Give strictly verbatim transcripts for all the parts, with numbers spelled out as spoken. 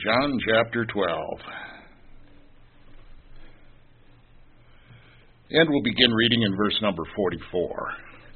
John chapter twelve. And we'll begin reading in verse number forty-four.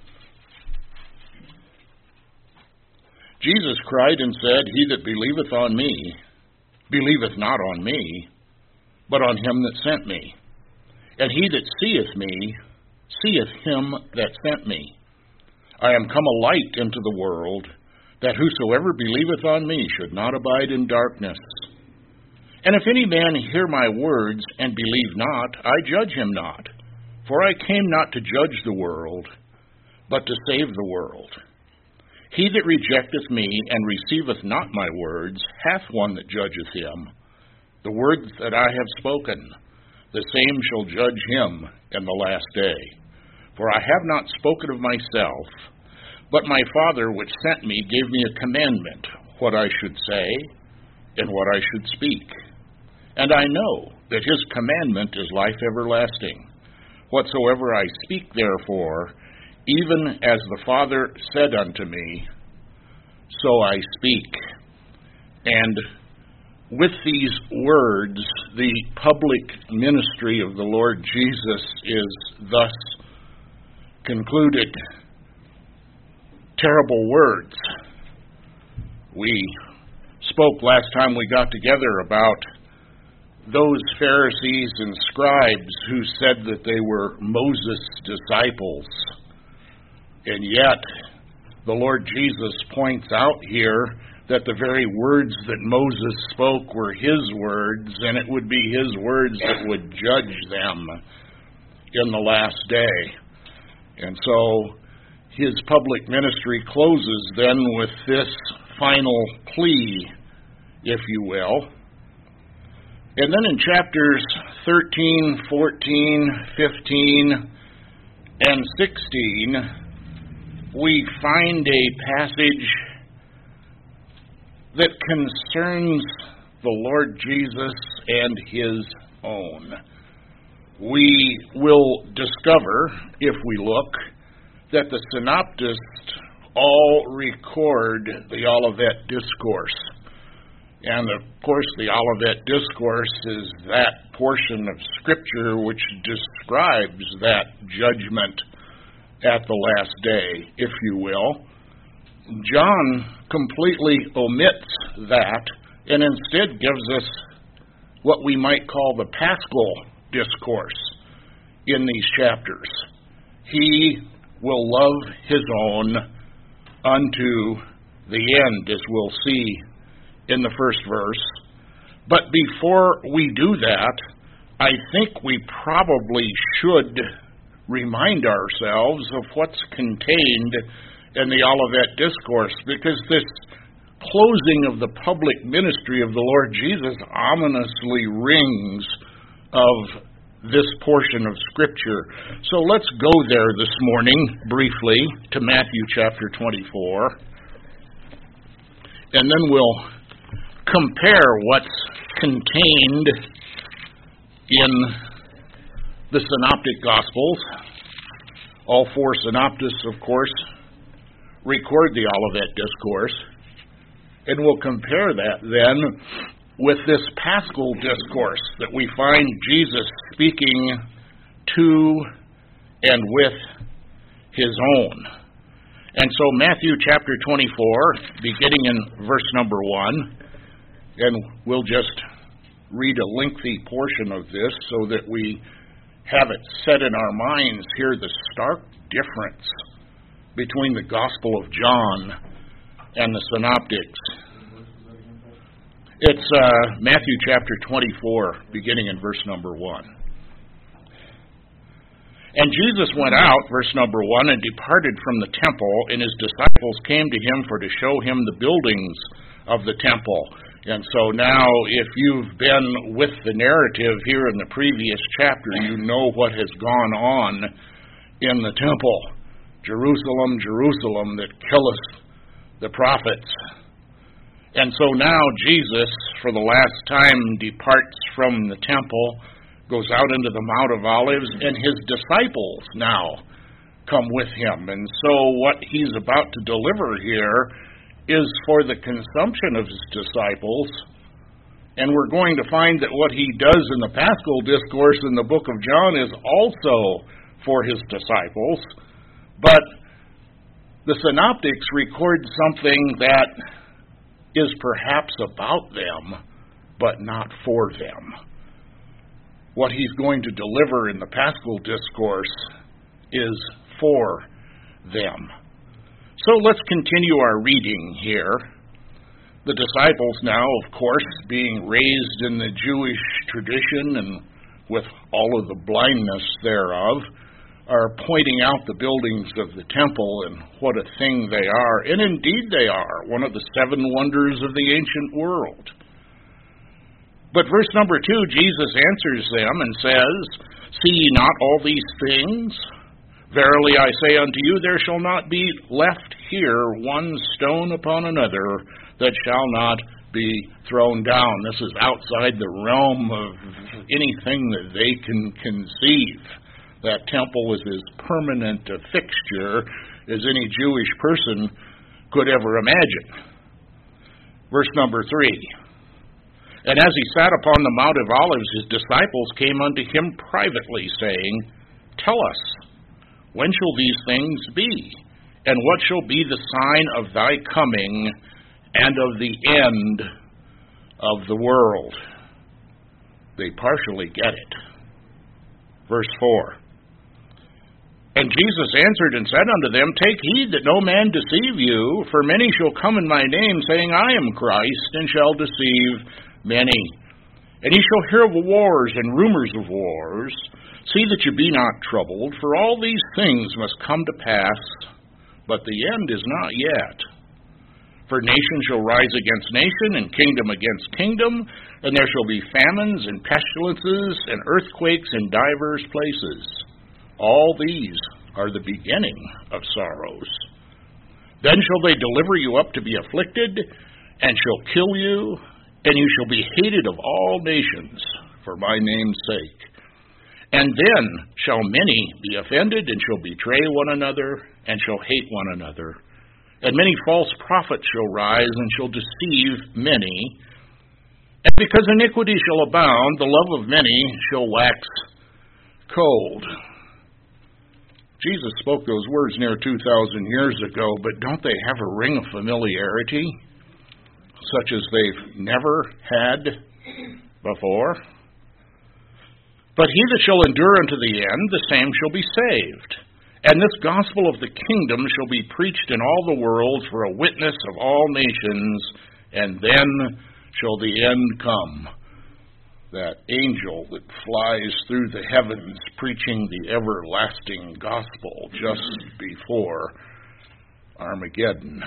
Jesus cried and said, He that believeth on me, believeth not on me, but on him that sent me. And he that seeth me, seeth him that sent me. I am come a light into the world, that whosoever believeth on me should not abide in darkness. And if any man hear my words and believe not, I judge him not. For I came not to judge the world, but to save the world. He that rejecteth me and receiveth not my words hath one that judgeth him. The words that I have spoken, the same shall judge him in the last day. For I have not spoken of myself, but my Father which sent me gave me a commandment, what I should say and what I should speak. And I know that his commandment is life everlasting. Whatsoever I speak, therefore, even as the Father said unto me, so I speak. And with these words, the public ministry of the Lord Jesus is thus concluded. Terrible words. We spoke last time we got together about those Pharisees and scribes who said that they were Moses' disciples. And yet, the Lord Jesus points out here that the very words that Moses spoke were his words, and it would be his words that would judge them in the last day. And so, his public ministry closes then with this final plea, if you will. And then in chapters thirteen, fourteen, fifteen, and sixteen, we find a passage that concerns the Lord Jesus and his own. We will discover, if we look, that the synoptists all record the Olivet Discourse. And, of course, the Olivet Discourse is that portion of Scripture which describes that judgment at the last day, if you will. John completely omits that and instead gives us what we might call the Paschal Discourse in these chapters. He will love his own unto the end, as we'll see in the first verse. But before we do that, I think we probably should remind ourselves of what's contained in the Olivet Discourse, because this closing of the public ministry of the Lord Jesus ominously rings of this portion of Scripture. So let's go there this morning, briefly, to Matthew chapter twenty-four, and then we'll compare what's contained in the Synoptic Gospels. All four synoptists, of course, record the Olivet Discourse, and we'll compare that then with this Paschal Discourse that we find Jesus speaking to and with his own. And so Matthew chapter twenty-four, beginning in verse number one, and we'll just read a lengthy portion of this so that we have it set in our minds here, the stark difference between the Gospel of John and the Synoptics. It's uh, Matthew chapter twenty-four, beginning in verse number one. And Jesus went out, verse number one, and departed from the temple, and his disciples came to him for to show him the buildings of the temple. And so now, if you've been with the narrative here in the previous chapter, you know what has gone on in the temple. Jerusalem, Jerusalem, that killeth the prophets. And so now Jesus, for the last time, departs from the temple, goes out into the Mount of Olives, and his disciples now come with him. And so what he's about to deliver here is for the consumption of his disciples And we're going to find that what he does in the Paschal Discourse in the book of John is also for his disciples. But the Synoptics record something that is perhaps about them, but not for them. What he's going to deliver in the Paschal Discourse is for them. So let's continue our reading here. The disciples now, of course, being raised in the Jewish tradition and with all of the blindness thereof, are pointing out the buildings of the temple and what a thing they are. And indeed they are, one of the seven wonders of the ancient world. But verse number two, Jesus answers them and says, See ye not all these things? Verily I say unto you, there shall not be left here one stone upon another that shall not be thrown down. This is outside the realm of anything that they can conceive. That temple is as permanent a fixture as any Jewish person could ever imagine. Verse number three. And as he sat upon the Mount of Olives, his disciples came unto him privately, saying, Tell us, when shall these things be? And what shall be the sign of thy coming and of the end of the world? They partially get it. Verse four. And Jesus answered and said unto them, Take heed that no man deceive you, for many shall come in my name, saying, I am Christ, and shall deceive many. And ye shall hear of wars and rumors of wars. See that you be not troubled, for all these things must come to pass, but the end is not yet. For nation shall rise against nation, and kingdom against kingdom, and there shall be famines and pestilences and earthquakes in divers places. All these are the beginning of sorrows. Then shall they deliver you up to be afflicted, and shall kill you, and you shall be hated of all nations for my name's sake. And then shall many be offended, and shall betray one another, and shall hate one another. And many false prophets shall rise, and shall deceive many. And because iniquity shall abound, the love of many shall wax cold. Jesus spoke those words near two thousand years ago, but don't they have a ring of familiarity, such as they've never had before? But he that shall endure unto the end, the same shall be saved. And this gospel of the kingdom shall be preached in all the world for a witness of all nations, and then shall the end come. That angel that flies through the heavens preaching the everlasting gospel just before Armageddon.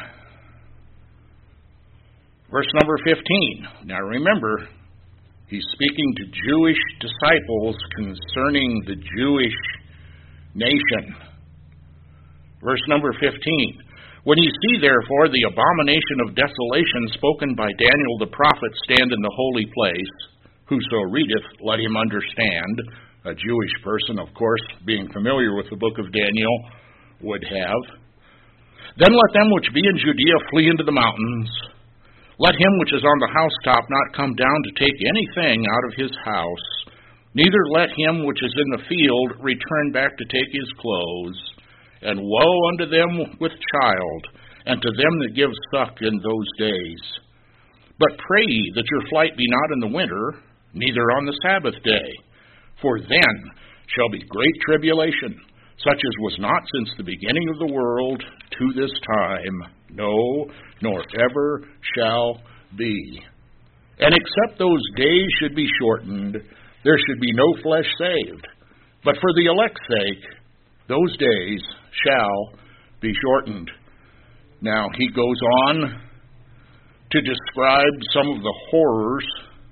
Verse number fifteen. Now remember, he's speaking to Jewish disciples concerning the Jewish nation. Verse number fifteen. When ye see, therefore, the abomination of desolation spoken by Daniel the prophet stand in the holy place, whoso readeth, let him understand. A Jewish person, of course, being familiar with the book of Daniel, would have. Then let them which be in Judea flee into the mountains. Let him which is on the housetop not come down to take anything out of his house. Neither let him which is in the field return back to take his clothes. And woe unto them with child, and to them that give suck in those days. But pray ye that your flight be not in the winter, neither on the Sabbath day. For then shall be great tribulation, such as was not since the beginning of the world to this time, no, nor ever shall be. And except those days should be shortened, there should be no flesh saved. But for the elect's sake, those days shall be shortened. Now he goes on to describe some of the horrors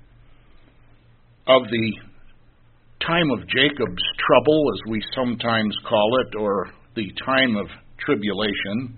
of the time of Jacob's trouble, as we sometimes call it, or the time of tribulation.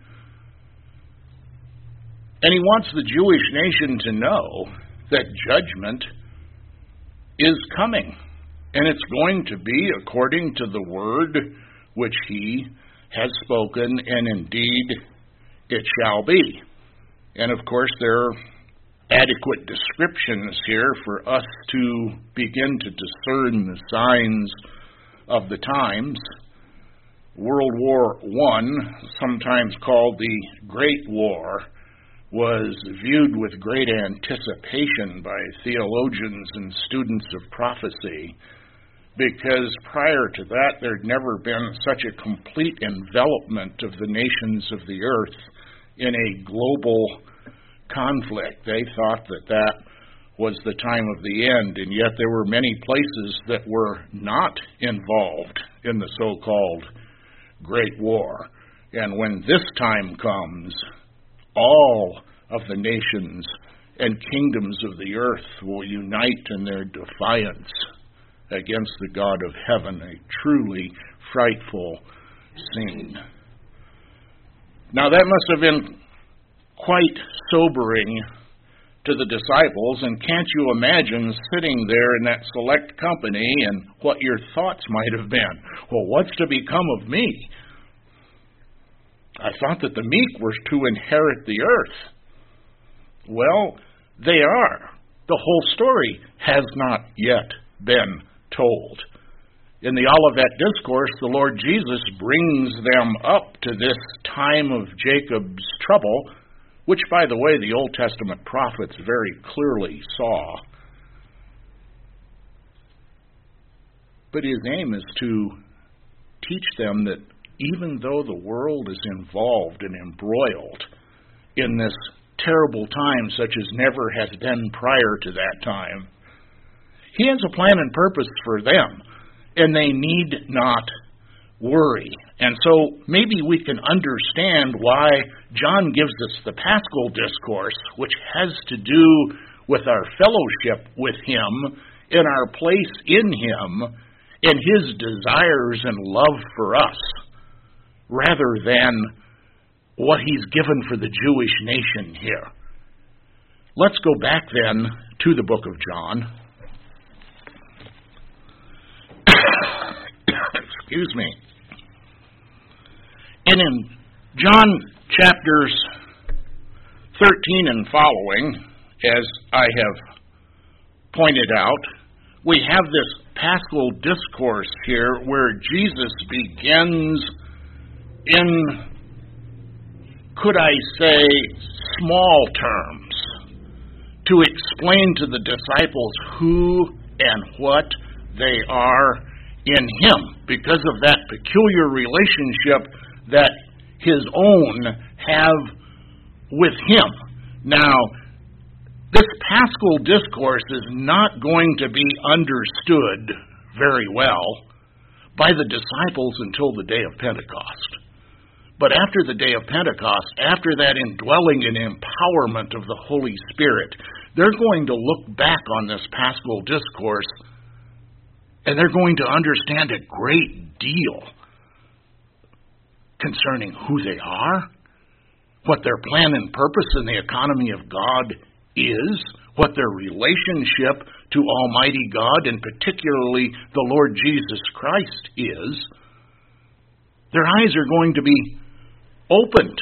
And he wants the Jewish nation to know that judgment is coming. And it's going to be according to the word which he has spoken, and indeed it shall be. And of course there adequate descriptions here for us to begin to discern the signs of the times. World War One, sometimes called the Great War, was viewed with great anticipation by theologians and students of prophecy, because prior to that there had never been such a complete envelopment of the nations of the earth in a global conflict. They thought that that was the time of the end, and yet there were many places that were not involved in the so-called Great War. And when this time comes, all of the nations and kingdoms of the earth will unite in their defiance against the God of heaven, a truly frightful scene. Now that must have been quite sobering to the disciples, and can't you imagine sitting there in that select company and what your thoughts might have been? Well, what's to become of me? I thought that the meek were to inherit the earth. Well, they are. The whole story has not yet been told. In the Olivet Discourse, the Lord Jesus brings them up to this time of Jacob's trouble, which, by the way, the Old Testament prophets very clearly saw. But his aim is to teach them that even though the world is involved and embroiled in this terrible time such as never has been prior to that time, he has a plan and purpose for them, and they need not worry. And so maybe we can understand why John gives us the Paschal Discourse, which has to do with our fellowship with him, in our place in him, and his desires and love for us, rather than what he's given for the Jewish nation here. Let's go back then to the book of John. Excuse me. And in John chapters thirteen and following, as I have pointed out, we have this Paschal Discourse here where Jesus begins in, could I say, small terms, to explain to the disciples who and what they are in him, because of that peculiar relationship that his own have with him. Now, this Paschal Discourse is not going to be understood very well by the disciples until the day of Pentecost. But after the day of Pentecost, after that indwelling and empowerment of the Holy Spirit, they're going to look back on this Paschal Discourse, and they're going to understand a great deal concerning who they are, what their plan and purpose in the economy of God is, what their relationship to Almighty God, and particularly the Lord Jesus Christ, is. Their eyes are going to be opened.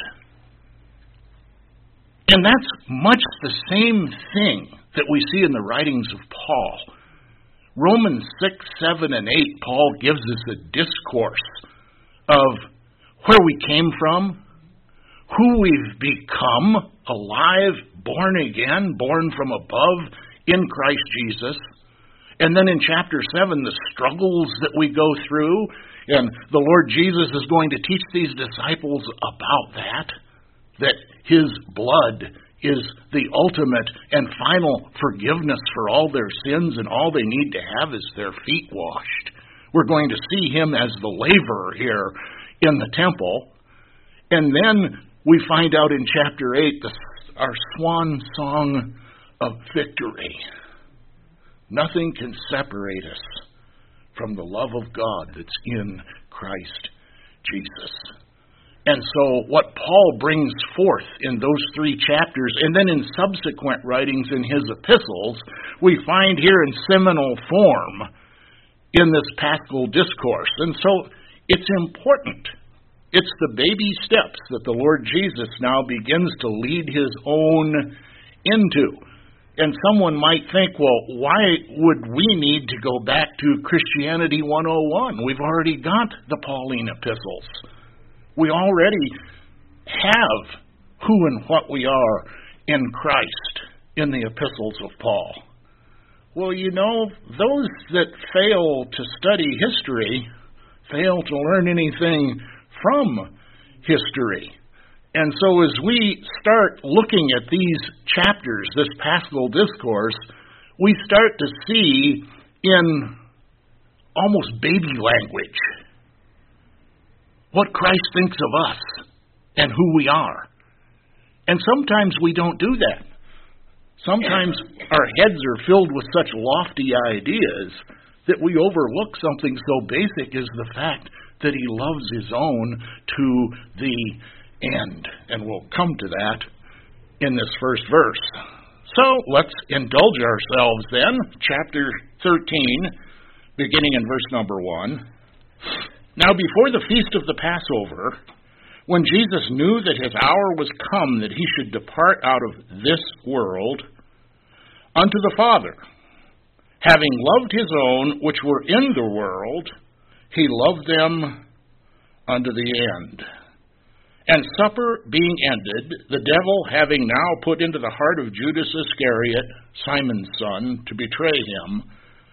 And that's much the same thing that we see in the writings of Paul. Romans six, seven, and eight, Paul gives us a discourse of where we came from, who we've become, alive, born again, born from above in Christ Jesus. And then in chapter seven, the struggles that we go through, and the Lord Jesus is going to teach these disciples about that, that his blood is the ultimate and final forgiveness for all their sins, and all they need to have is their feet washed. We're going to see him as the laver here in the temple. And then we find out in chapter eight the, our swan song of victory. Nothing can separate us from the love of God that's in Christ Jesus. And so what Paul brings forth in those three chapters, and then in subsequent writings in his epistles, we find here in seminal form in this Paschal Discourse. And so it's important. It's the baby steps that the Lord Jesus now begins to lead his own into. And someone might think, well, why would we need to go back to Christianity one oh one? We've already got the Pauline epistles. We already have who and what we are in Christ in the epistles of Paul. Well, you know, those that fail to study history fail to learn anything from history. And so as we start looking at these chapters, this paschal discourse, we start to see in almost baby language what Christ thinks of us and who we are. And sometimes we don't do that. Sometimes our heads are filled with such lofty ideas that we overlook something so basic as the fact that he loves his own to the end. And we'll come to that in this first verse. So let's indulge ourselves then. Chapter thirteen, beginning in verse number one. Now before the feast of the Passover, when Jesus knew that his hour was come that he should depart out of this world unto the Father, having loved his own which were in the world, he loved them unto the end. And supper being ended, the devil having now put into the heart of Judas Iscariot, Simon's son, to betray him,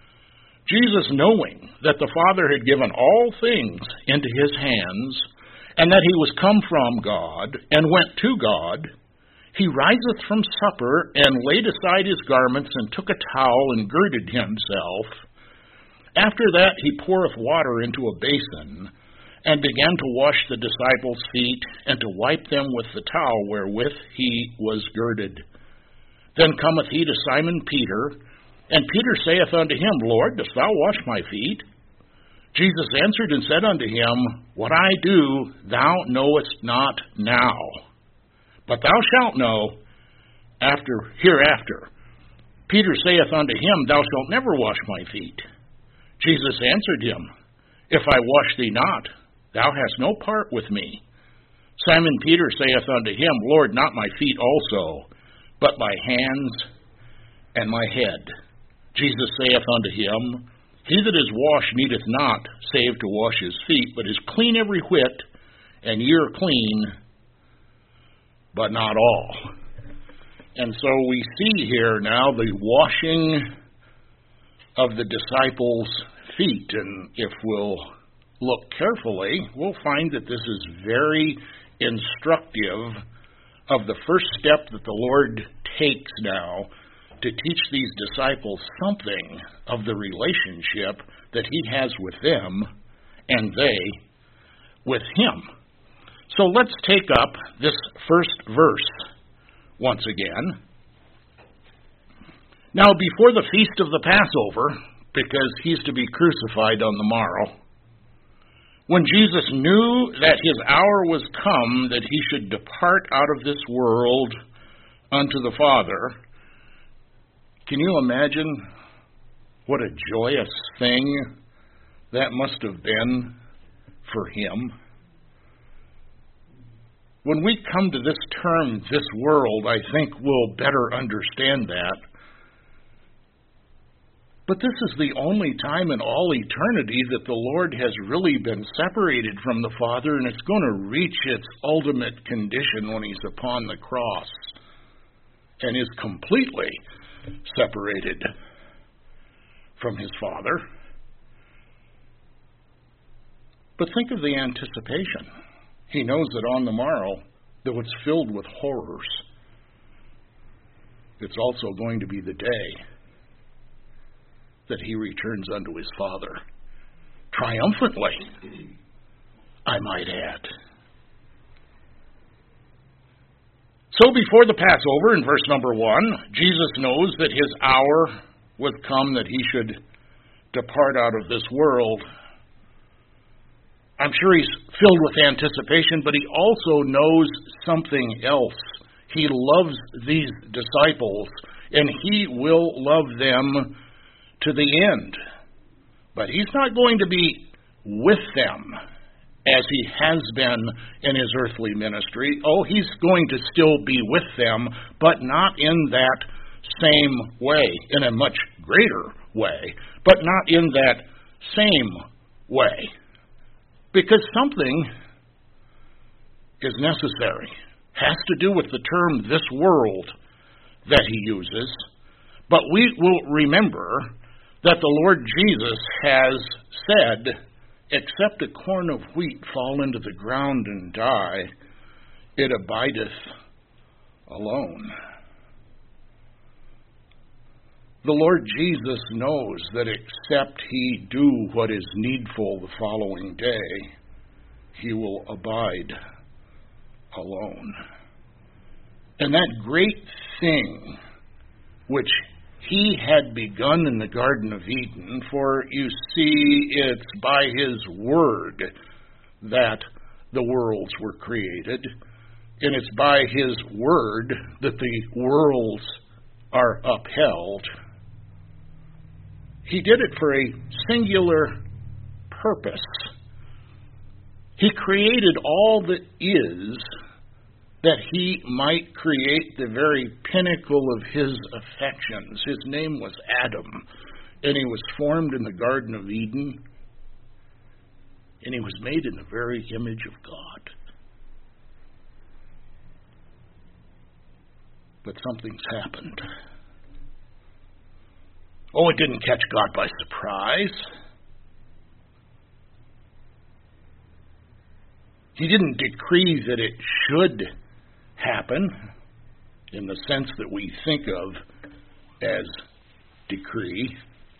Jesus, knowing that the Father had given all things into his hands, and that he was come from God, and went to God, he riseth from supper, and laid aside his garments, and took a towel, and girded himself. After that he poureth water into a basin, and began to wash the disciples' feet, and to wipe them with the towel wherewith he was girded. Then cometh he to Simon Peter, and Peter saith unto him, Lord, dost thou wash my feet? Jesus answered and said unto him, What I do thou knowest not now, but thou shalt know after hereafter. Peter saith unto him, Thou shalt never wash my feet. Jesus answered him, If I wash thee not, thou hast no part with me. Simon Peter saith unto him, Lord, not my feet also, but my hands and my head. Jesus saith unto him, He that is washed needeth not save to wash his feet, but is clean every whit, and ye are clean, but not all. And so we see here now the washing of the disciples' feet, and if we'll look carefully, we'll find that this is very instructive of the first step that the Lord takes now to teach these disciples something of the relationship that he has with them and they with him. So let's take up this first verse once again. Now, before the feast of the Passover, because he's to be crucified on the morrow, when Jesus knew that his hour was come that he should depart out of this world unto the Father, can you imagine what a joyous thing that must have been for him? When we come to this term, this world, I think we'll better understand that. But this is the only time in all eternity that the Lord has really been separated from the Father, and it's going to reach its ultimate condition when he's upon the cross and is completely separated from his Father. But think of the anticipation. He knows that on the morrow, though it's filled with horrors, it's also going to be the day that he returns unto his Father, triumphantly, I might add. So before the Passover, in verse number one, Jesus knows that his hour was come that he should depart out of this world. I'm sure he's filled with anticipation, but he also knows something else. He loves these disciples, and he will love them to the end. But he's not going to be with them as he has been in his earthly ministry. Oh, he's going to still be with them, but not in that same way, in a much greater way, but not in that same way. Because something is necessary. Has to do with the term this world that he uses. But we will remember that the Lord Jesus has said, except a corn of wheat fall into the ground and die, it abideth alone. The Lord Jesus knows that except he do what is needful the following day, he will abide alone. And that great thing which he had begun in the Garden of Eden, for you see, it's by his word that the worlds were created, and it's by his word that the worlds are upheld. He did it for a singular purpose. He created all that is, that he might create the very pinnacle of his affections. His name was Adam, and he was formed in the Garden of Eden, and he was made in the very image of God. But something's happened. Oh, it didn't catch God by surprise. He didn't decree that it should happen in the sense that we think of as decree.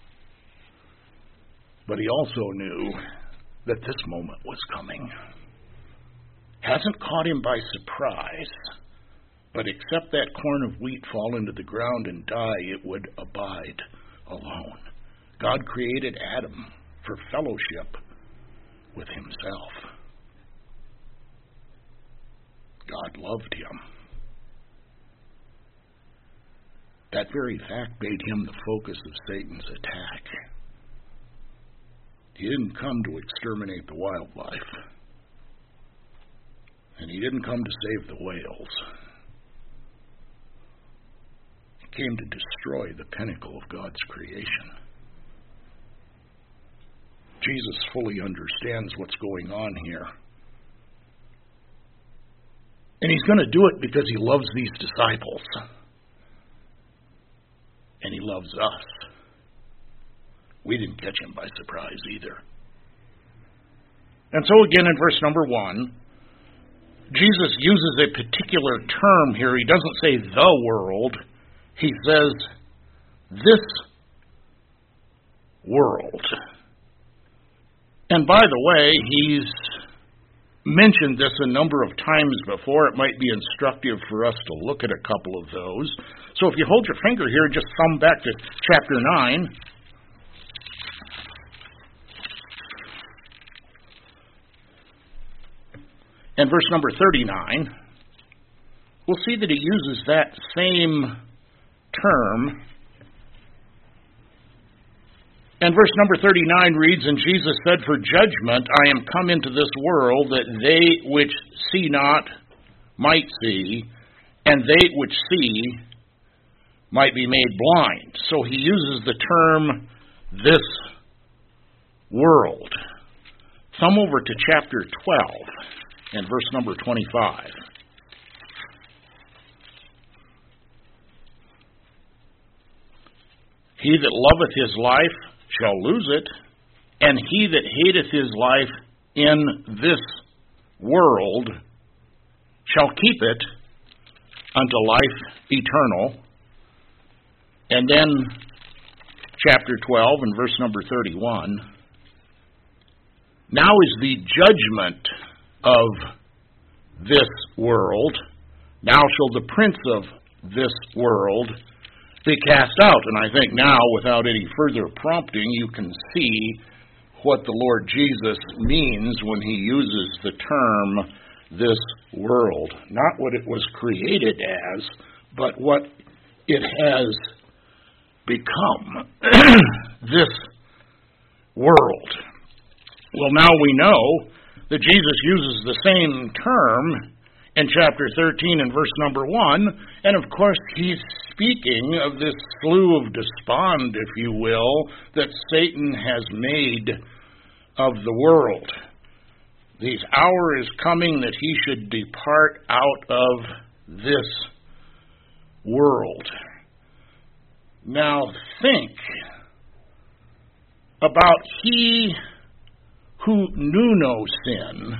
But he also knew that this moment was coming. Hasn't caught him by surprise, but except that corn of wheat fall into the ground and die, it would abide alone. God created Adam for fellowship with himself. God loved him. That very fact made him the focus of Satan's attack. He didn't come to exterminate the wildlife. And he didn't come to save the whales. He came to destroy the pinnacle of God's creation. Jesus fully understands what's going on here. And he's going to do it because he loves these disciples. And he loves us. We didn't catch him by surprise either. And so again in verse number one, Jesus uses a particular term here. He doesn't say the world. He says this world. And by the way, he's mentioned this a number of times before. It might be instructive for us to look at a couple of those. So if you hold your finger here and just thumb back to chapter nine. And verse number thirty-nine, we'll see that he uses that same term. And verse number thirty-nine reads, And Jesus said, For judgment I am come into this world, that they which see not might see, and they which see might be made blind. So he uses the term, this world. Thumb over to chapter twelve, and verse number twenty-five. He that loveth his life shall lose it, and he that hateth his life in this world shall keep it unto life eternal. And then chapter twelve and verse number thirty-one. Now is the judgment of this world. Now shall the prince of this world be cast out. And I think now, without any further prompting, you can see what the Lord Jesus means when he uses the term this world. Not what it was created as, but what it has become. This world. Well, now we know that Jesus uses the same term in chapter thirteen and verse number one, and of course he's speaking of this slough of despond, if you will, that Satan has made of the world. The hour is coming that he should depart out of this world. Now think about he who knew no sin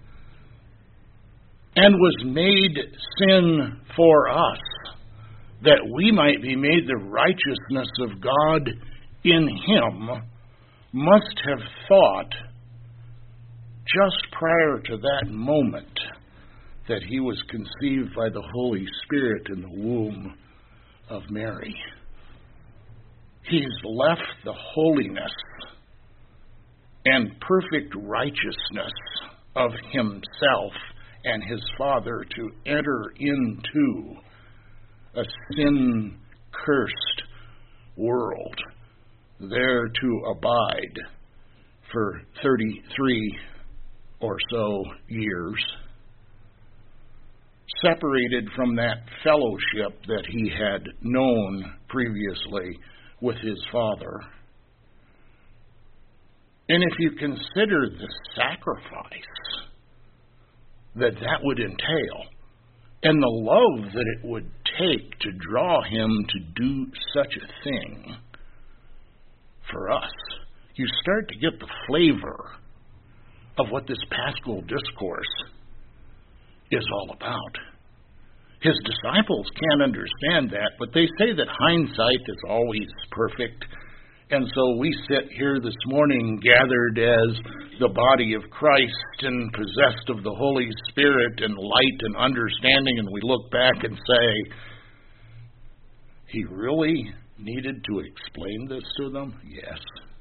and was made sin for us, that we might be made the righteousness of God in him, must have thought just prior to that moment that he was conceived by the Holy Spirit in the womb of Mary. He's left the holiness and perfect righteousness of himself and his Father to enter into a sin-cursed world, there to abide for thirty-three or so years, separated from that fellowship that he had known previously with his Father. And if you consider the sacrifice that that would entail, and the love that it would take to draw him to do such a thing for us, you start to get the flavor of what this paschal discourse is all about. His disciples can't understand that, but they say that hindsight is always perfect. And so we sit here this morning gathered as the body of Christ and possessed of the Holy Spirit and light and understanding, and we look back and say, he really needed to explain this to them? Yes.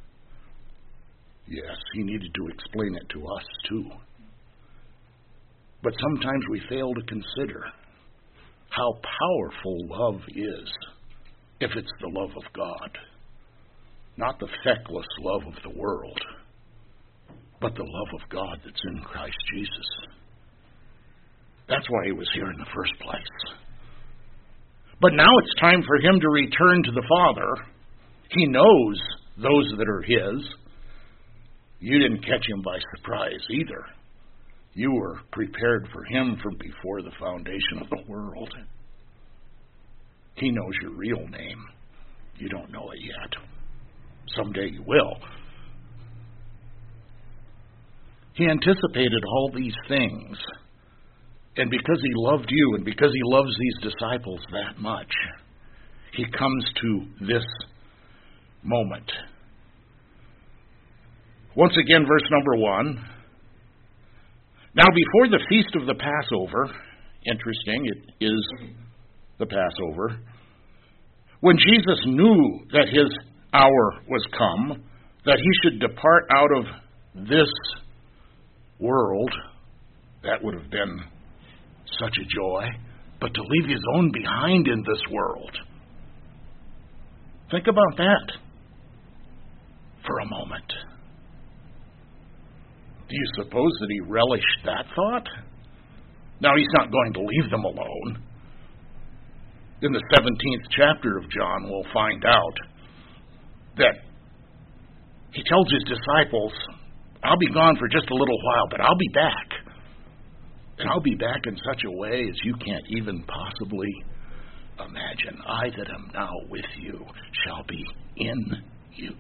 Yes, he needed to explain it to us too. But sometimes we fail to consider how powerful love is if it's the love of God. Not the feckless love of the world, but the love of God that's in Christ Jesus. That's why he was here in the first place. But now it's time for him to return to the Father. He knows those that are his. You didn't catch him by surprise either. You were prepared for him from before the foundation of the world. He knows your real name. You don't know it yet. Someday you will. He anticipated all these things. And because he loved you and because he loves these disciples that much, he comes to this moment. Once again, verse number one. Now before the feast of the Passover, interesting, it is the Passover, when Jesus knew that his hour was come, that he should depart out of this world, that would have been such a joy, but to leave his own behind in this world. Think about that for a moment. Do you suppose that he relished that thought? Now, he's not going to leave them alone. In the seventeenth chapter of John, we'll find out that he tells his disciples, I'll be gone for just a little while, but I'll be back. And I'll be back in such a way as you can't even possibly imagine. I that am now with you shall be in you.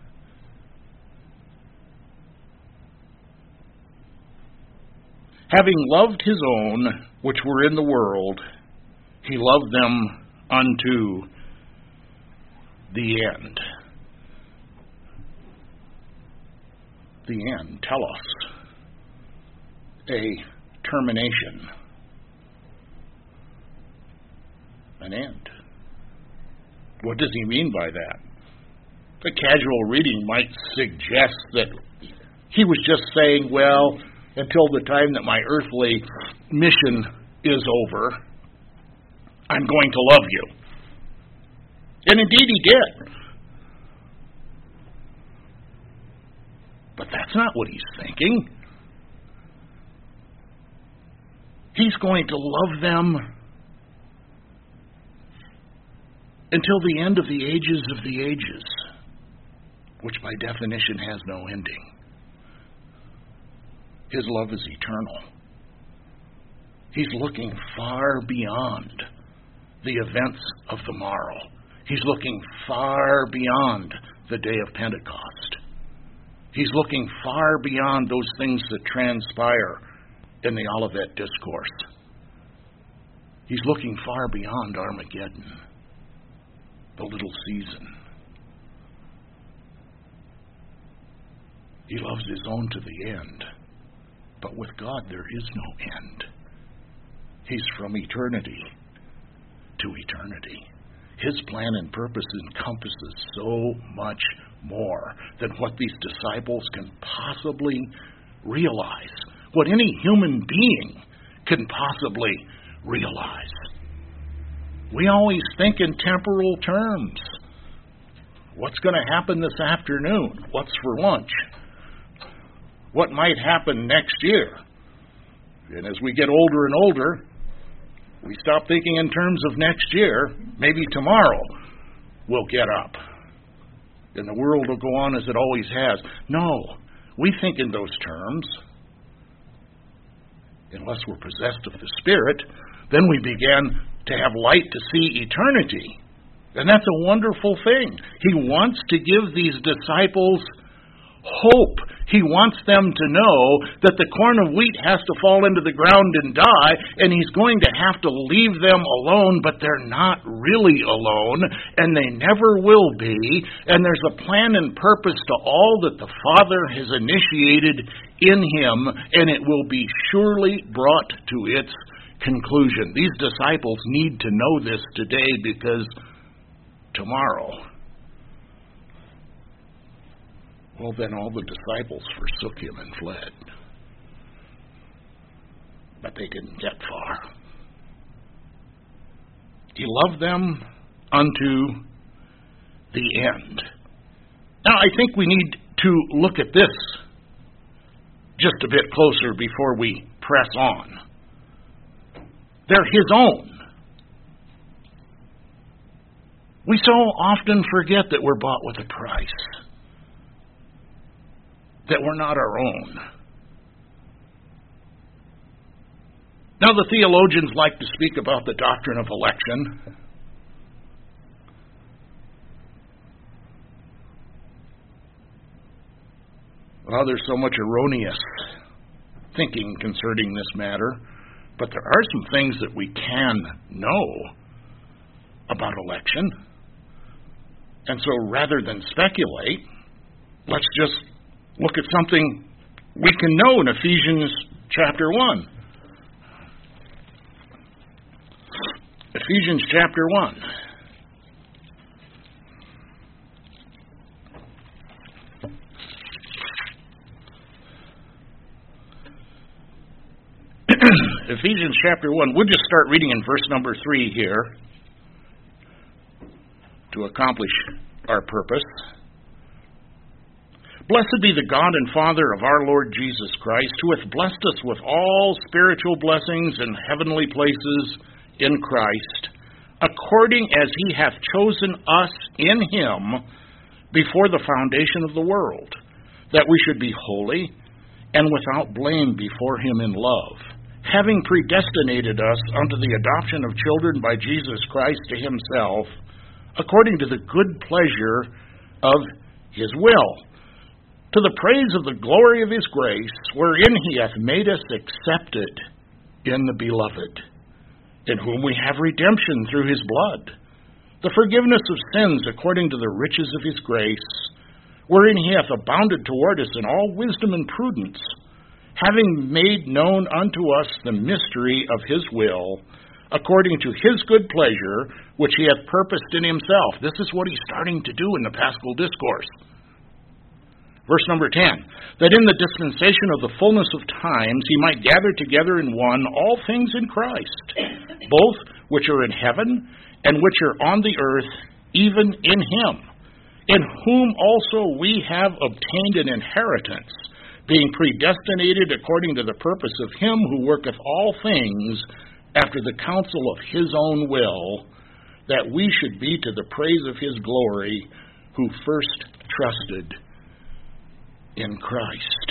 Having loved his own which were in the world, he loved them unto the end. The end, tell us, a termination, an end. What does he mean by that? A casual reading might suggest that he was just saying, well, until the time that my earthly mission is over, I'm going to love you. And indeed he did. But that's not what he's thinking. He's going to love them until the end of the ages of the ages, which by definition has no ending. His love is eternal. He's looking far beyond the events of the morrow. He's looking far beyond the day of Pentecost. He's looking far beyond those things that transpire in the Olivet Discourse. He's looking far beyond Armageddon, the little season. He loves his own to the end. But with God, there is no end. He's from eternity to eternity. His plan and purpose encompasses so much more than what these disciples can possibly realize, what any human being can possibly realize. We always think in temporal terms. What's going to happen this afternoon? What's for lunch? What might happen next year? And as we get older and older, we stop thinking in terms of next year. Maybe tomorrow we'll get up and the world will go on as it always has. No, we think in those terms. Unless we're possessed of the Spirit, then we begin to have light to see eternity. And that's a wonderful thing. He wants to give these disciples hope. He wants them to know that the corn of wheat has to fall into the ground and die, and he's going to have to leave them alone, but they're not really alone, and they never will be, and there's a plan and purpose to all that the Father has initiated in him, and it will be surely brought to its conclusion. These disciples need to know this today, because tomorrow, well, then all the disciples forsook him and fled. But they didn't get far. He loved them unto the end. Now, I think we need to look at this just a bit closer before we press on. They're his own. We so often forget that we're bought with a price, that we're not our own. Now, the theologians like to speak about the doctrine of election. Well, there's so much erroneous thinking concerning this matter, but there are some things that we can know about election. And so rather than speculate, let's just look at something we can know in Ephesians chapter one. Ephesians chapter one. Ephesians chapter one. We'll just start reading in verse number three here to accomplish our purpose. Blessed be the God and Father of our Lord Jesus Christ, who hath blessed us with all spiritual blessings in heavenly places in Christ, according as he hath chosen us in him before the foundation of the world, that we should be holy and without blame before him in love, having predestinated us unto the adoption of children by Jesus Christ to himself, according to the good pleasure of his will, to the praise of the glory of his grace, wherein he hath made us accepted in the beloved, in whom we have redemption through his blood, the forgiveness of sins according to the riches of his grace, wherein he hath abounded toward us in all wisdom and prudence, having made known unto us the mystery of his will, according to his good pleasure, which he hath purposed in himself. This is what he's starting to do in the Paschal Discourse. Verse number ten, that in the dispensation of the fullness of times he might gather together in one all things in Christ, both which are in heaven and which are on the earth, even in him, in whom also we have obtained an inheritance, being predestinated according to the purpose of him who worketh all things after the counsel of his own will, that we should be to the praise of His glory, who first trusted in Christ.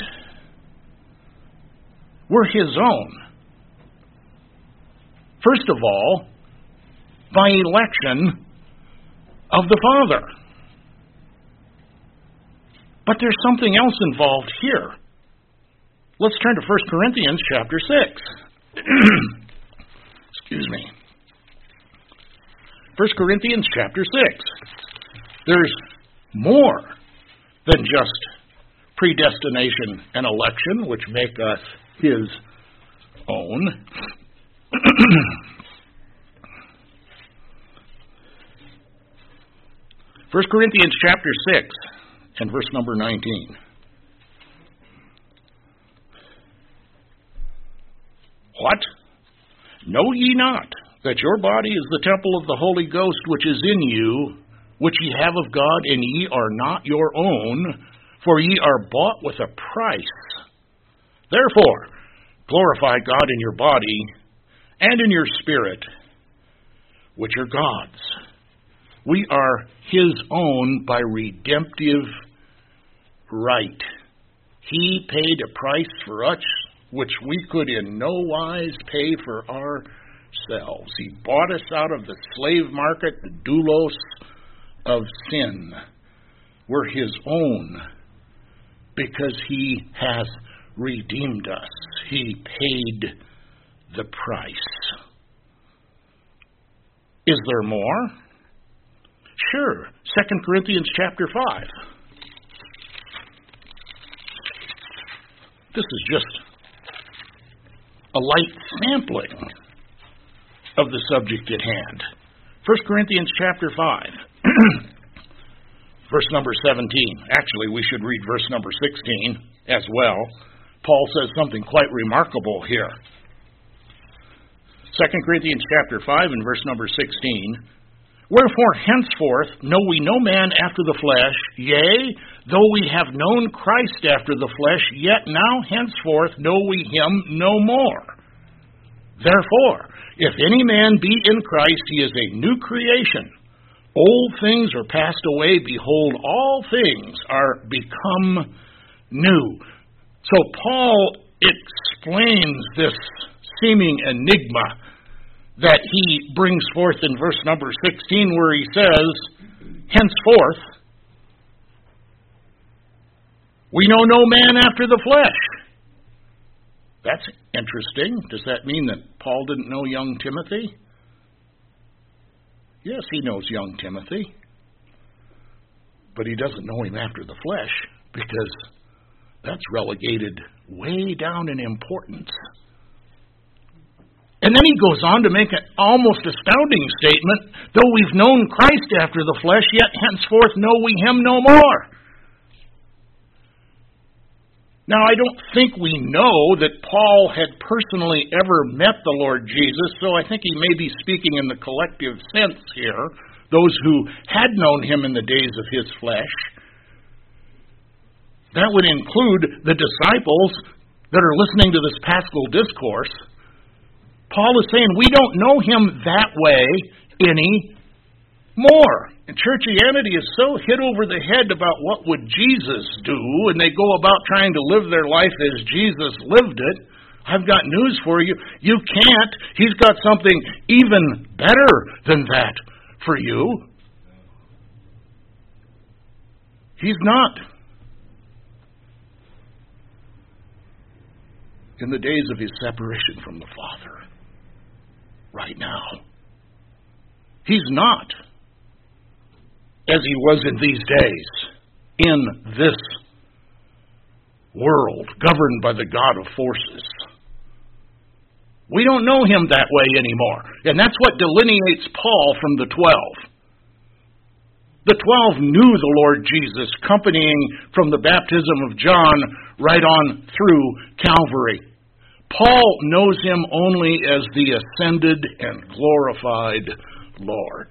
We're His own. First of all, by election of the Father. But there's something else involved here. Let's turn to First Corinthians chapter six. Excuse me. First Corinthians chapter six. There's more than just predestination and election, which make us His own. First Corinthians chapter six and verse number nineteen. What? Know ye not that your body is the temple of the Holy Ghost which is in you, which ye have of God, and ye are not your own, for ye are bought with a price. Therefore, glorify God in your body and in your spirit, which are God's. We are His own by redemptive right. He paid a price for us which we could in no wise pay for ourselves. He bought us out of the slave market, the doulos of sin. We're His own because He has redeemed us. He paid the price. Is there more? Sure. Second Corinthians chapter five. This is just a light sampling of the subject at hand. First Corinthians chapter five, verse number seventeen. Actually, we should read verse number sixteen as well. Paul says something quite remarkable here. Second Corinthians chapter five and verse number sixteen. Wherefore henceforth know we no man after the flesh, yea, though we have known Christ after the flesh, yet now henceforth know we Him no more. Therefore, if any man be in Christ, he is a new creation. Old things are passed away, behold, all things are become new. So Paul explains this seeming enigma that he brings forth in verse number sixteen, where he says, henceforth, we know no man after the flesh. That's interesting. Does that mean that Paul didn't know young Timothy? Yes, he knows young Timothy. But he doesn't know him after the flesh, because that's relegated way down in importance. And then he goes on to make an almost astounding statement, though we've known Christ after the flesh, yet henceforth know we Him no more. Now, I don't think we know that Paul had personally ever met the Lord Jesus, so I think he may be speaking in the collective sense here, those who had known Him in the days of His flesh. That would include the disciples that are listening to this paschal discourse. Paul is saying we don't know Him that way anymore. And churchianity is so hit over the head about what would Jesus do, and they go about trying to live their life as Jesus lived it. I've got news for you. You can't. He's got something even better than that for you. He's not. In the days of His separation from the Father. Right now. He's not, as He was in these days, in this world, governed by the God of forces. We don't know Him that way anymore. And that's what delineates Paul from the twelve. The twelve knew the Lord Jesus, accompanying from the baptism of John right on through Calvary. Paul knows Him only as the ascended and glorified Lord.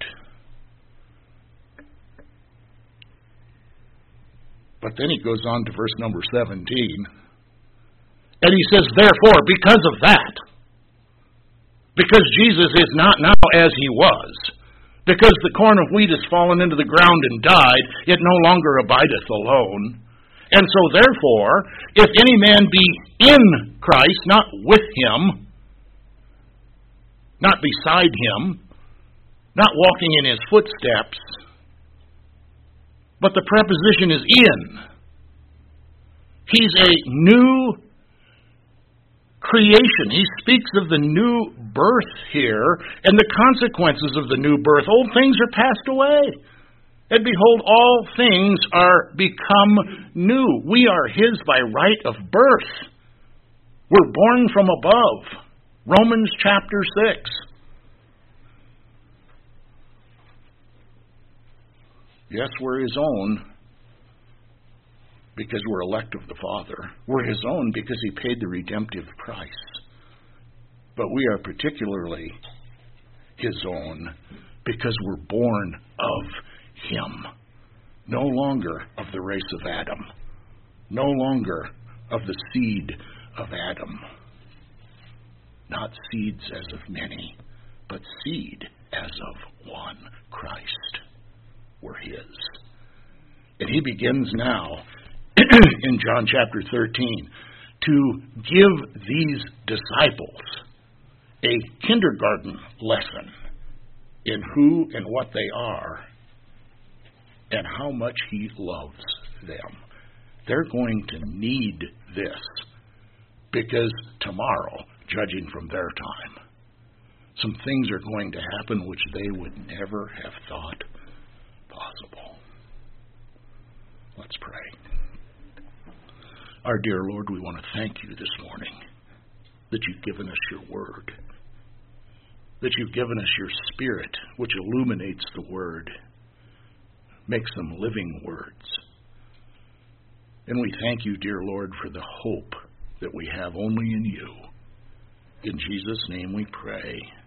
But then he goes on to verse number seventeen. And he says, therefore, because of that, because Jesus is not now as He was, Because the corn of wheat has fallen into the ground and died, it no longer abideth alone. And so therefore, if any man be in Christ, not with him, not beside him, not walking in his footsteps, but the preposition is in. He's a new creation. He speaks of the new birth here and the consequences of the new birth. Old things are passed away. And behold, all things are become new. We are his by right of birth. We're born from above. Romans chapter six. Yes, we're his own because we're elect of the Father. We're his own because he paid the redemptive price. But we are particularly his own because we're born of him. No longer of the race of Adam. No longer of the seed of Adam. Not seeds as of many, but seed as of one, Christ. We're his. And he begins now in John chapter thirteen to give these disciples a kindergarten lesson in who and what they are and how much he loves them. They're going to need this because tomorrow, judging from their time, some things are going to happen which they would never have thought possible. Let's pray. Our dear Lord, we want to thank you this morning that you've given us your word, that you've given us your Spirit, which illuminates the word, makes them living words. And we thank you, dear Lord, for the hope that we have only in you. In Jesus' name we pray.